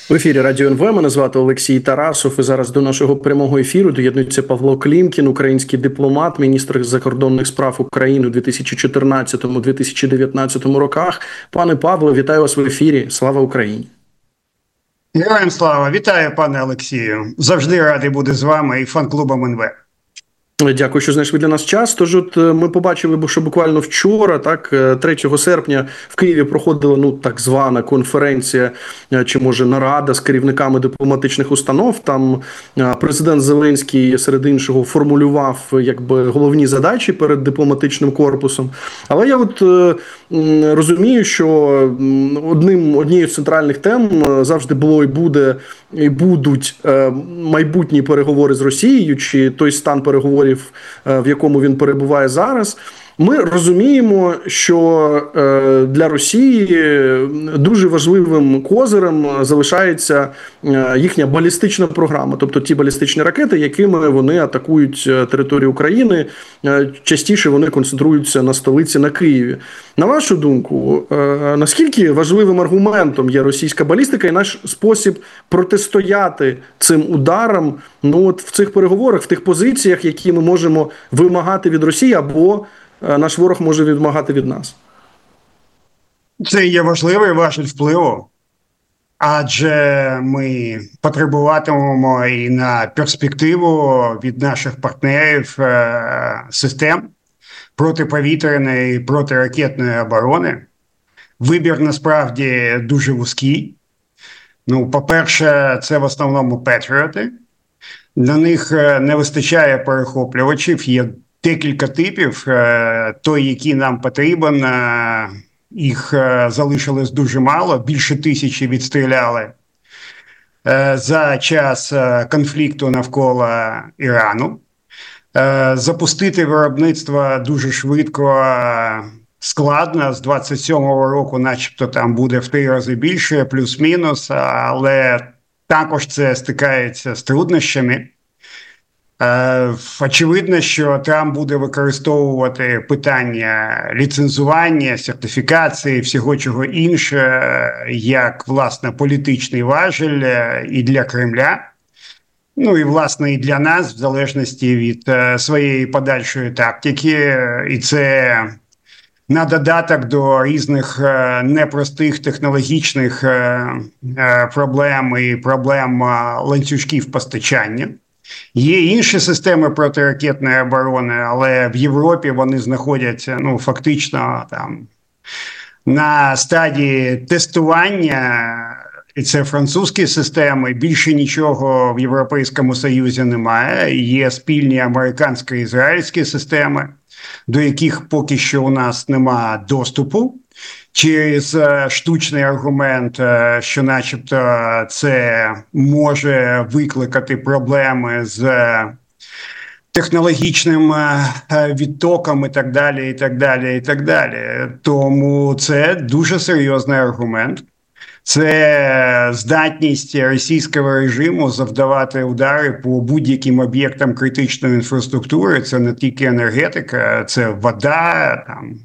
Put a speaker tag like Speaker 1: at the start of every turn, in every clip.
Speaker 1: В ефірі Радіо НВ. Мене звати Олексій Тарасов. І зараз до нашого прямого ефіру доєднується Павло Клімкін, український дипломат, міністр закордонних справ України у 2014-2019 роках. Пане Павло, вітаю вас в ефірі. Слава Україні!
Speaker 2: Героям слава! Вітаю, пане Олексію! Завжди радий бути з вами і фан-клубом НВ.
Speaker 1: Дякую, що знайшли для нас час. Тож от ми побачили, що буквально вчора, 3 серпня, в Києві проходила так звана конференція, чи може нарада з керівниками дипломатичних установ. Там президент Зеленський, серед іншого, формулював головні задачі перед дипломатичним корпусом. Але я розумію, що однією з центральних тем завжди було і будуть майбутні переговори з Росією, чи той стан переговорів, в якому він перебуває зараз. Ми розуміємо, що для Росії дуже важливим козирем залишається їхня балістична програма, тобто ті балістичні ракети, якими вони атакують територію України. Частіше вони концентруються на столиці, на Києві. На вашу думку, наскільки важливим аргументом є російська балістика і наш спосіб протистояти цим ударам в цих переговорах, в тих позиціях, які ми можемо вимагати від Росії, або наш ворог може вимагати від нас?
Speaker 2: Це є важливий важіль впливу, адже ми потребуватимемо і на перспективу від наших партнерів систем протиповітряної і протиракетної оборони. Вибір насправді дуже вузький. По-перше, це в основному патріоти. На них не вистачає перехоплювачів, є декілька типів, той, який нам потрібен, їх залишилось дуже мало, більше 1000 відстріляли за час конфлікту навколо Ірану. Запустити виробництво дуже швидко складно, з 27-го року начебто там буде в 3 рази більше, плюс-мінус, але також це стикається з труднощами. Очевидно, що Трамп буде використовувати питання ліцензування, сертифікації, всього чого інше, як, власне, політичний важіль і для Кремля. І, власне, і для нас, в залежності від своєї подальшої тактики. І це на додаток до різних непростих технологічних проблем і проблем ланцюжків постачання. Є інші системи протиракетної оборони, але в Європі вони знаходяться фактично там на стадії тестування, і це французькі системи, більше нічого в Європейському Союзі немає. Є спільні американсько-ізраїльські системи, до яких поки що у нас немає доступу. Через штучний аргумент, що начебто це може викликати проблеми з технологічним відтоком і так далі, і так далі, і так далі. Тому це дуже серйозний аргумент. Це здатність російського режиму завдавати удари по будь-яким об'єктам критичної інфраструктури. Це не тільки енергетика, це вода,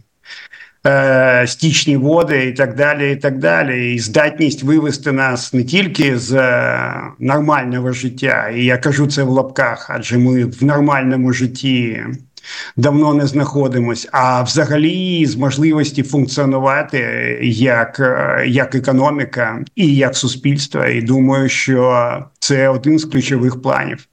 Speaker 2: стічні води і так далі, і так далі. І здатність вивести нас не тільки з нормального життя, і я кажу це в лапках, адже ми в нормальному житті давно не знаходимось, а взагалі з можливості функціонувати як економіка і як суспільство. І думаю, що це один з ключових планів.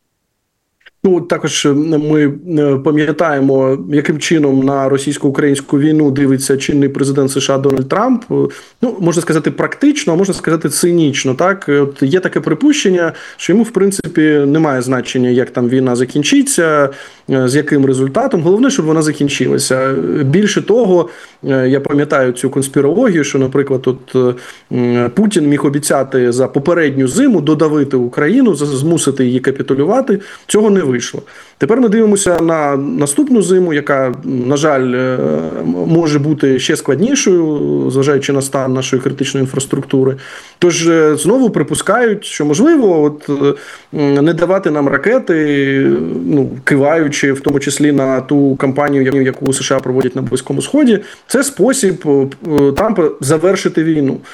Speaker 1: Також ми пам'ятаємо, яким чином на російсько-українську війну дивиться чинний президент США Дональд Трамп. Можна сказати практично, а можна сказати цинічно. От є таке припущення, що йому, в принципі, немає значення, як там війна закінчиться, з яким результатом. Головне, щоб вона закінчилася. Більше того, я пам'ятаю цю конспірологію, що, наприклад, Путін міг обіцяти за попередню зиму додавити Україну, змусити її капітулювати. Цього не вийшло. Тепер ми дивимося на наступну зиму, яка, на жаль, може бути ще складнішою, зважаючи на стан нашої критичної інфраструктури. Тож знову припускають, що можливо не давати нам ракети, киваючи в тому числі на ту кампанію, яку США проводять на Близькому Сході, це спосіб Трампа завершити війну.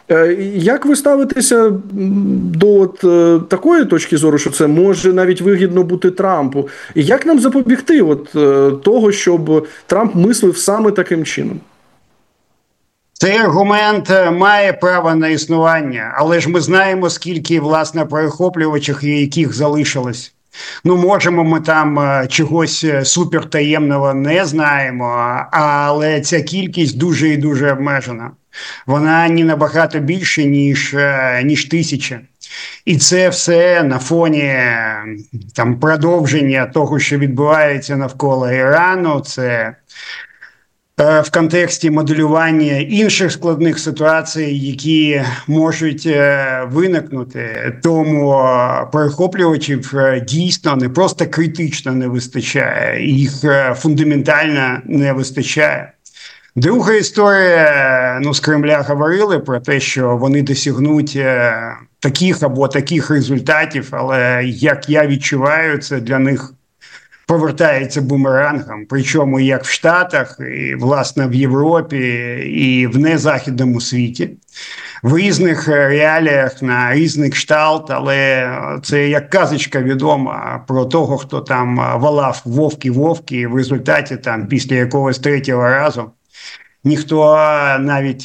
Speaker 1: Як ви ставитеся до такої точки зору, що це може навіть вигідно бути Трампу? І як нам запобігти того, щоб Трамп мислив саме таким чином?
Speaker 2: Цей аргумент має право на існування, але ж ми знаємо, скільки, власне, перехоплювачів, яких залишилось. Ну, можемо, ми там чогось супертаємного не знаємо, але ця кількість дуже і дуже обмежена. Вона не набагато більше, ніж тисяча. І це все на фоні там продовження того, що відбувається навколо Ірану. Це в контексті моделювання інших складних ситуацій, які можуть виникнути. Тому перехоплювачів дійсно не просто критично не вистачає, їх фундаментально не вистачає. Друга історія, з Кремля говорили про те, що вони досягнуть таких або таких результатів, але, як я відчуваю, це для них повертається бумерангом, причому як в Штатах, і, власне, в Європі, і в незахідному світі, в різних реаліях, на різних кшталт, але це як казочка відома про того, хто там волав вовки, і в результаті там після якогось третього разу ніхто навіть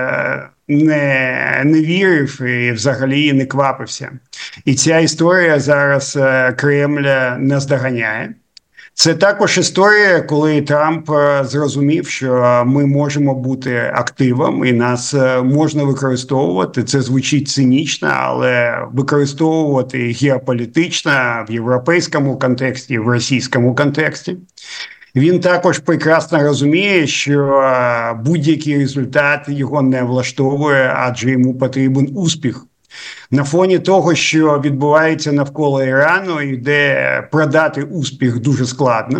Speaker 2: не вірив і взагалі не квапився. І ця історія зараз Кремль наздоганяє. Це також історія, коли Трамп зрозумів, що ми можемо бути активом і нас можна використовувати. Це звучить цинічно, але використовувати геополітично в європейському контексті, в російському контексті. Він також прекрасно розуміє, що будь-який результат його не влаштовує, адже йому потрібен успіх. На фоні того, що відбувається навколо Ірану, і де продати успіх дуже складно,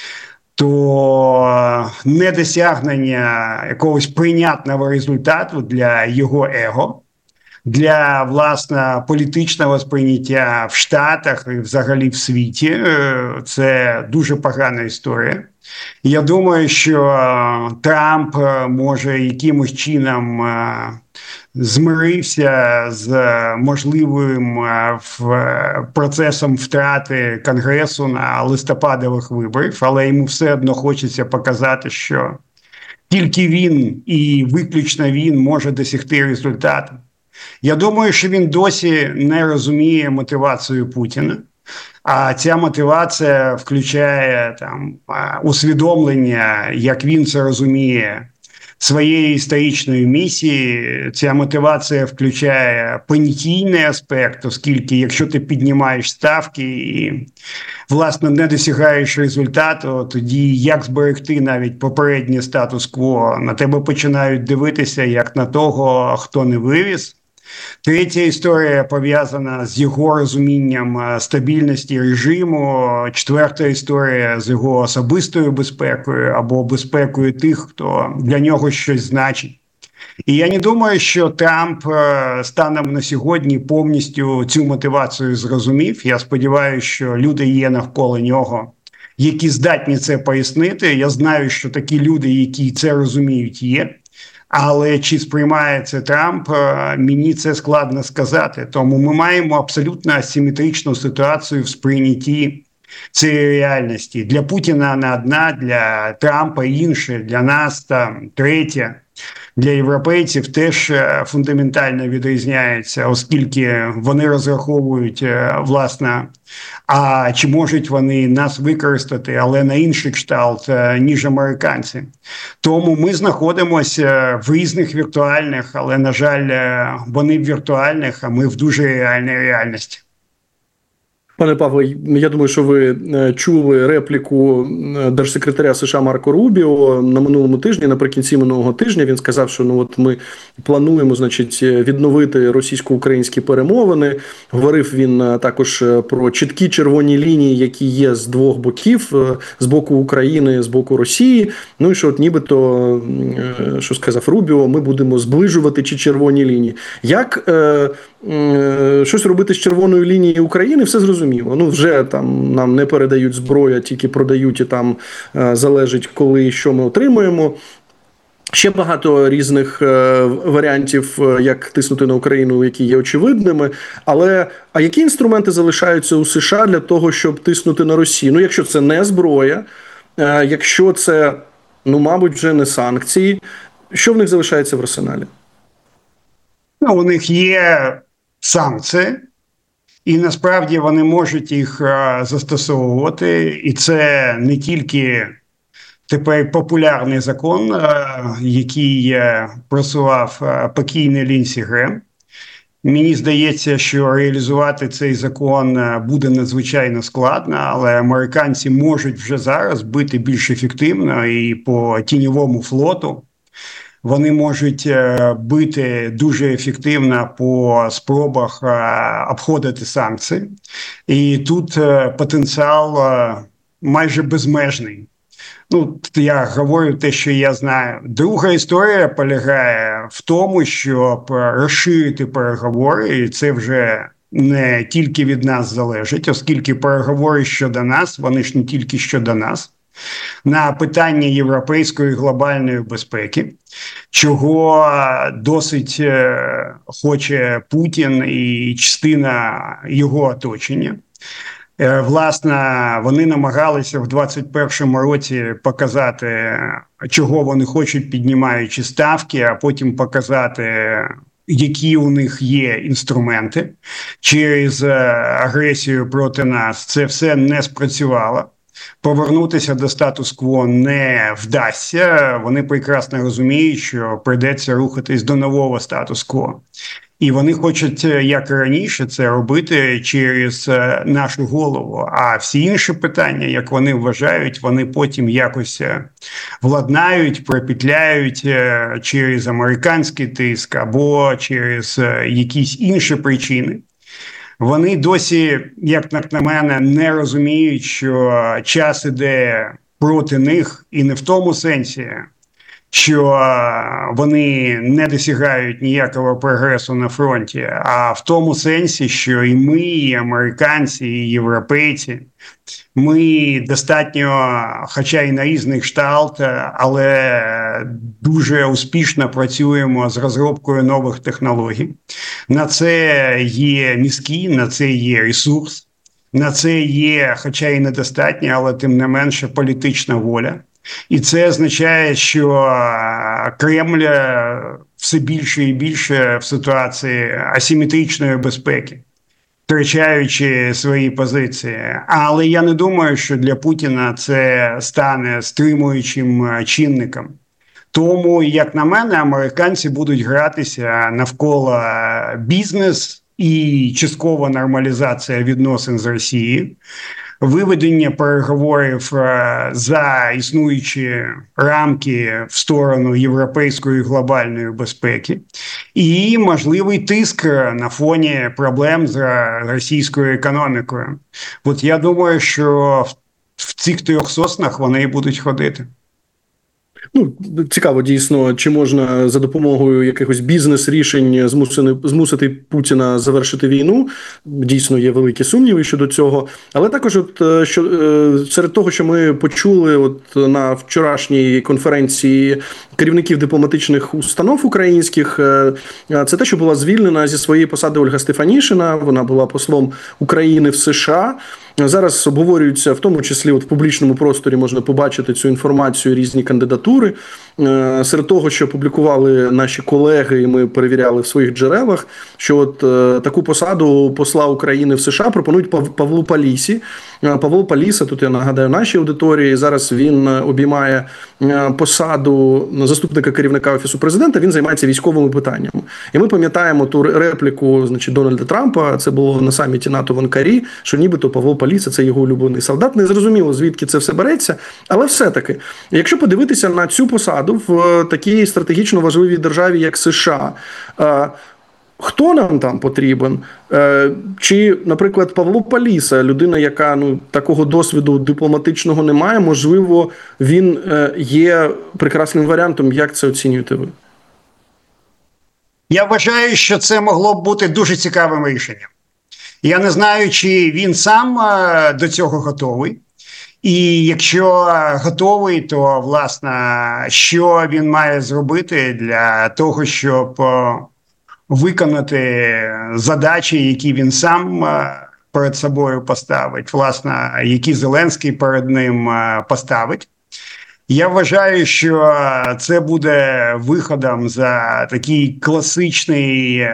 Speaker 2: то недосягнення якогось прийнятного результату для його его, для, власне, політичного сприйняття в Штатах і взагалі в світі, це дуже погана історія. Я думаю, що Трамп може якимось чином змирився з можливим процесом втрати Конгресу на листопадових виборів, але йому все одно хочеться показати, що тільки він і виключно він може досягти результату. Я думаю, що він досі не розуміє мотивацію Путіна. А ця мотивація включає там усвідомлення, як він це розуміє, своєї історичної місії. Ця мотивація включає понятійний аспект, оскільки якщо ти піднімаєш ставки і, власне, не досягаєш результату, тоді як зберегти навіть попередній статус-кво? На тебе починають дивитися як на того, хто не вивіз. Третя історія пов'язана з його розумінням стабільності режиму. Четверта історія з його особистою безпекою або безпекою тих, хто для нього щось значить. І я не думаю, що Трамп станом на сьогодні повністю цю мотивацію зрозумів. Я сподіваюся, що люди є навколо нього, які здатні це пояснити. Я знаю, що такі люди, які це розуміють, є. Але чи сприймає це Трамп, мені це складно сказати. Тому ми маємо абсолютно асиметричну ситуацію в сприйнятті цієї реальності. Для Путіна вона одна, для Трампа інша, для нас там третя. Для європейців теж фундаментально відрізняється, оскільки вони розраховують, власне, а чи можуть вони нас використати, але на інший кшталт, ніж американці. Тому ми знаходимося в різних віртуальних, але, на жаль, вони в віртуальних, а ми в дуже реальній реальності.
Speaker 1: Пане Павле, я думаю, що ви чули репліку держсекретаря США Марко Рубіо на минулому тижні, наприкінці минулого тижня. Він сказав, що ми плануємо, відновити російсько-українські перемовини. Говорив він також про чіткі червоні лінії, які є з двох боків, з боку України, з боку Росії. Ну і що нібито, що сказав Рубіо, ми будемо зближувати ці червоні лінії. Як щось робити з червоною лінією України, все зрозуміло. Вже там нам не передають зброю, а тільки продають, і там залежить, коли і що ми отримуємо. Ще багато різних варіантів, як тиснути на Україну, які є очевидними. Але а які інструменти залишаються у США для того, щоб тиснути на Росію? Ну, якщо це не зброя, якщо це, ну, мабуть, вже не санкції, що в них залишається в арсеналі?
Speaker 2: Ну, у них є санкції, і насправді вони можуть їх застосовувати. І це не тільки тепер популярний закон, який просував покійний Лінсі Грем. Мені здається, що реалізувати цей закон буде надзвичайно складно, але американці можуть вже зараз бити більш ефективно і по тіньовому флоту. Вони можуть бити дуже ефективно по спробах обходити санкції. І тут потенціал майже безмежний. Ну, я говорю те, що я знаю. Друга історія полягає в тому, щоб розширити переговори, і це вже не тільки від нас залежить, оскільки переговори щодо нас, вони ж не тільки щодо нас, на питання європейської глобальної безпеки, чого досить хоче Путін і частина його оточення. Власне, вони намагалися в 2021 році показати, чого вони хочуть, піднімаючи ставки, а потім показати, які у них є інструменти через агресію проти нас. Це все не спрацювало. Повернутися до статус-кво не вдасться. Вони прекрасно розуміють, що прийдеться рухатись до нового статус-кво. І вони хочуть, як раніше, це робити через нашу голову. А всі інші питання, як вони вважають, вони потім якось владнають, пропетляють через американський тиск або через якісь інші причини. Вони досі, як на мене, не розуміють, що час іде проти них, і не в тому сенсі, що вони не досягають ніякого прогресу на фронті, а в тому сенсі, що і ми, і американці, і європейці, ми достатньо, хоча й на різних кшталт, але дуже успішно працюємо з розробкою нових технологій. На це є мізки, на це є ресурс, на це є, хоча й недостатньо, але тим не менше політична воля. І це означає, що Кремль все більше і більше в ситуації асиметричної безпеки, втрачаючи свої позиції. Але я не думаю, що для Путіна це стане стримуючим чинником. Тому, як на мене, американці будуть гратися навколо бізнес і часткова нормалізація відносин з Росією, виведення переговорів за існуючі рамки в сторону європейської глобальної безпеки і можливий тиск на фоні проблем з російською економікою. От я думаю, що в цих трьох соснах вони і будуть ходити.
Speaker 1: Ну, цікаво, дійсно, чи можна за допомогою якихось бізнес-рішень змусити Путіна завершити війну. Дійсно, є великі сумніви щодо цього. Але також серед того, що ми почули на вчорашній конференції керівників дипломатичних установ українських, це те, що була звільнена зі своєї посади Ольга Стефанішина. Вона була послом України в США. Зараз обговорюються, в тому числі в публічному просторі можна побачити цю інформацію, різні кандидатури. Серед того, що публікували наші колеги, і ми перевіряли в своїх джерелах, що таку посаду посла України в США пропонують Павлу Палісі. Павло Паліса, тут я нагадаю нашій аудиторії, зараз він обіймає посаду заступника керівника Офісу президента, він займається військовими питаннями. І ми пам'ятаємо ту репліку, Дональда Трампа, це було на саміті НАТО в Анкарі, що нібито Павло Паліса – це його улюблений солдат. Не зрозуміло, звідки це все береться, але все-таки, якщо подивитися на цю посаду в такій стратегічно важливій державі, як США, хто нам там потрібен? Чи, наприклад, Павло Паліса, людина, яка такого досвіду дипломатичного не має, можливо, він є прекрасним варіантом. Як це оцінюєте ви?
Speaker 2: Я вважаю, що це могло б бути дуже цікавим рішенням. Я не знаю, чи він сам до цього готовий. І якщо готовий, то, власне, що він має зробити для того, щоб виконати задачі, які він сам перед собою поставить, власне, які Зеленський перед ним поставить. Я вважаю, що це буде виходом за такий класичний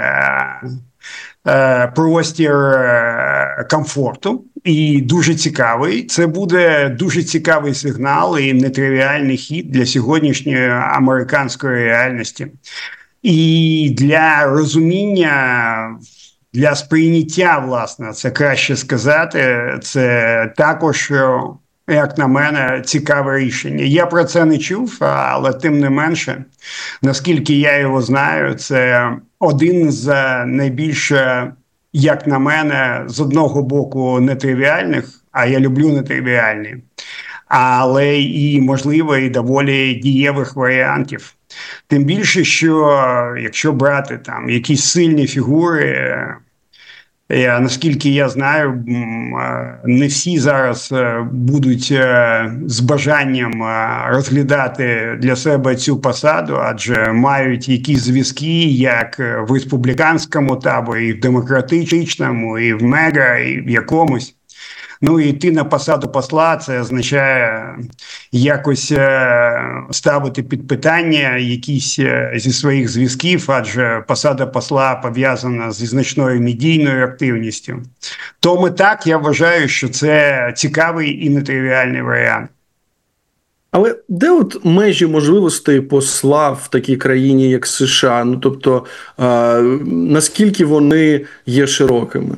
Speaker 2: простір комфорту і дуже цікавий. Це буде дуже цікавий сигнал і нетривіальний хід для сьогоднішньої американської реальності. І для розуміння, для сприйняття, власне, це краще сказати, це також, як на мене, цікаве рішення. Я про це не чув, але тим не менше, наскільки я його знаю, це один з найбільш, як на мене, з одного боку нетривіальних, а я люблю нетривіальні, але і, можливо, і доволі дієвих варіантів. Тим більше, що якщо брати там якісь сильні фігури, наскільки я знаю, не всі зараз будуть з бажанням розглядати для себе цю посаду, адже мають якісь зв'язки як в республіканському таборі, і в демократичному, і в мега, і в якомусь. Ну і йти на посаду посла, це означає якось ставити під питання якісь зі своїх зв'язків, адже посада посла пов'язана зі значною медійною активністю. Тому так, я вважаю, що це цікавий і нетривіальний варіант.
Speaker 1: Але де от межі можливостей посла в такій країні, як США? Ну, тобто, наскільки вони є широкими?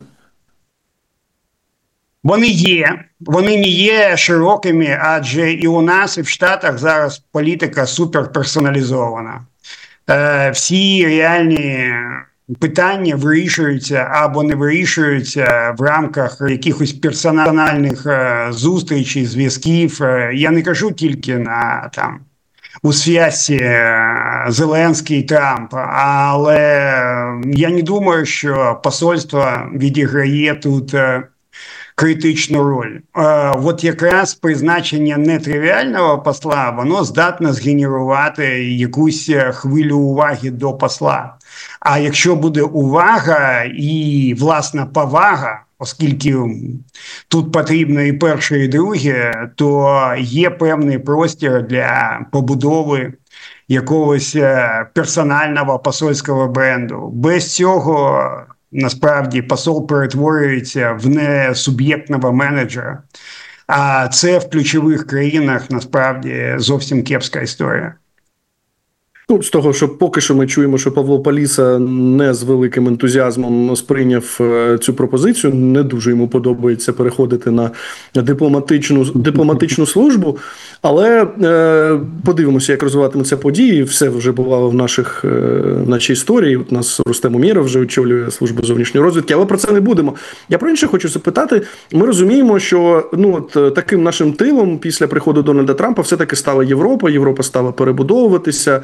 Speaker 2: Вони не є широкими, адже і у нас, і в Штатах зараз політика суперперсоналізована. Всі реальні питання вирішуються або не вирішуються в рамках якихось персональних зустрічей, зв'язків. Я не кажу тільки на там у зв'язці Зеленський, Трамп, але я не думаю, що посольство відіграє тут критичну роль. От якраз призначення нетривіального посла, воно здатне згенерувати якусь хвилю уваги до посла. А якщо буде увага і, власна, повага, оскільки тут потрібно і перше, і друге, то є певний простір для побудови якогось персонального посольського бренду. Без цього насправді посол перетворюється в несуб'єктного менеджера. А це в ключових країнах насправді зовсім кепська історія.
Speaker 1: Ну, з того, що поки що ми чуємо, що Павло Паліса не з великим ентузіазмом сприйняв цю пропозицію, не дуже йому подобається переходити на дипломатичну службу, але подивимося, як розвиватимуться події. Все вже бувало в нашій історії. У нас Рустем Умєров вже очолює службу зовнішньої розвідки, але про це не будемо. Я про інше хочу запитати. Ми розуміємо, що таким нашим тилом після приходу Дональда Трампа все-таки стала Європа. Європа стала перебудовуватися,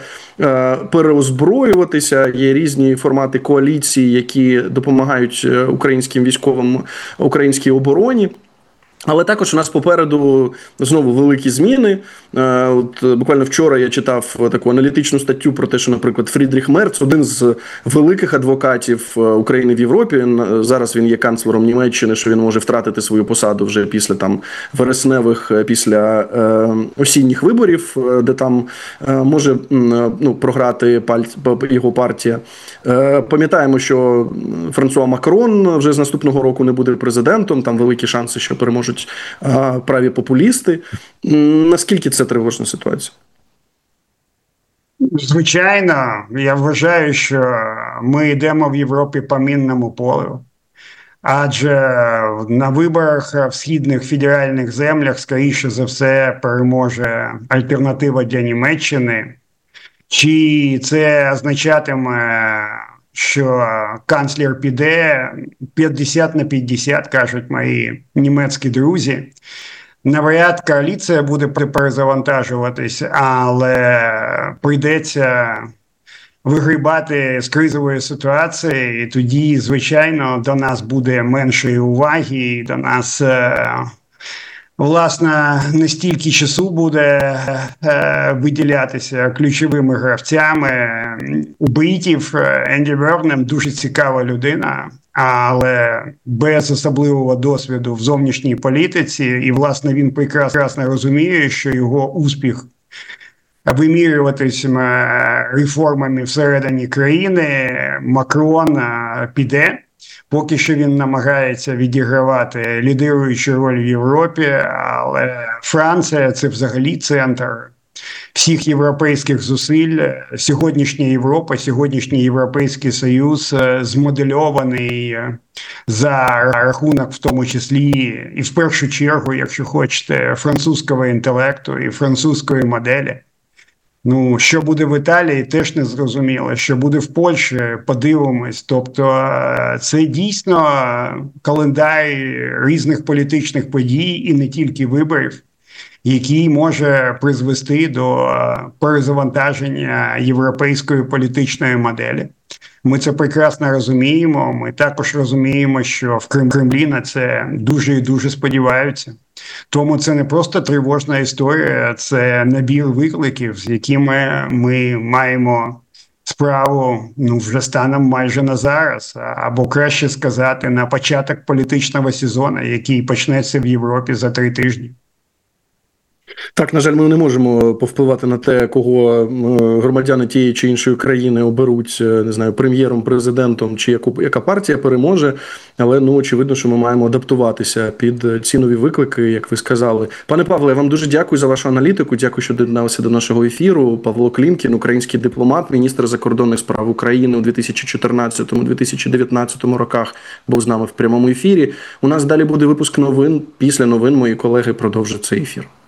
Speaker 1: переозброюватися. Є різні формати коаліції, які допомагають українським військовим, українській обороні. Але також у нас попереду знову великі зміни. Буквально вчора я читав таку аналітичну статтю про те, що, наприклад, Фрідріх Мерц, один з великих адвокатів України в Європі, зараз він є канцлером Німеччини, що він може втратити свою посаду вже після вересневих, після осінніх виборів, де там може програти його партія. Пам'ятаємо, що Франсуа Макрон вже з наступного року не буде президентом, там великі шанси, що переможуть праві популісти. Наскільки це тривожна ситуація?
Speaker 2: Звичайно, я вважаю, що ми йдемо в Європі по мінному полю. Адже на виборах в східних федеральних землях, скоріше за все, переможе альтернатива для Німеччини. Чи це означатиме, що канцлер піде 50/50, кажуть мої німецькі друзі. Навряд коаліція буде перезавантажуватись, але прийдеться вигрібати з кризової ситуації, і тоді, звичайно, до нас буде меншої уваги, до нас власне, не стільки часу буде виділятися ключовими гравцями. У бритів Енді Вернем дуже цікава людина, але без особливого досвіду в зовнішній політиці. І, власне, він прекрасно розуміє, що його успіх вимірюватиме реформами всередині країни. Макрон піде. Поки що він намагається відігравати лідируючу роль в Європі, але Франція – це взагалі центр всіх європейських зусиль. Сьогоднішня Європа, сьогоднішній Європейський Союз змодельований за рахунок, в тому числі і в першу чергу, якщо хочете, французького інтелекту і французької моделі. Ну, що буде в Італії, теж не зрозуміло. Що буде в Польщі, подивимось. Тобто це дійсно календар різних політичних подій і не тільки виборів, який може призвести до перезавантаження європейської політичної моделі. Ми це прекрасно розуміємо. Ми також розуміємо, що в Кремлі на це дуже і дуже сподіваються. Тому це не просто тривожна історія, це набір викликів, з якими ми маємо справу вже станом майже на зараз, або краще сказати, на початок політичного сезону, який почнеться в Європі за 3 тижні.
Speaker 1: Так, на жаль, ми не можемо повпливати на те, кого громадяни тієї чи іншої країни оберуть, не знаю, прем'єром, президентом, чи яка партія переможе, але, очевидно, що ми маємо адаптуватися під ці нові виклики, як ви сказали. Пане Павле, я вам дуже дякую за вашу аналітику, дякую, що доєдналися до нашого ефіру. Павло Клімкін, український дипломат, міністр закордонних справ України у 2014-2019 роках, був з нами в прямому ефірі. У нас далі буде випуск новин. Після новин мої колеги продовжать цей ефір.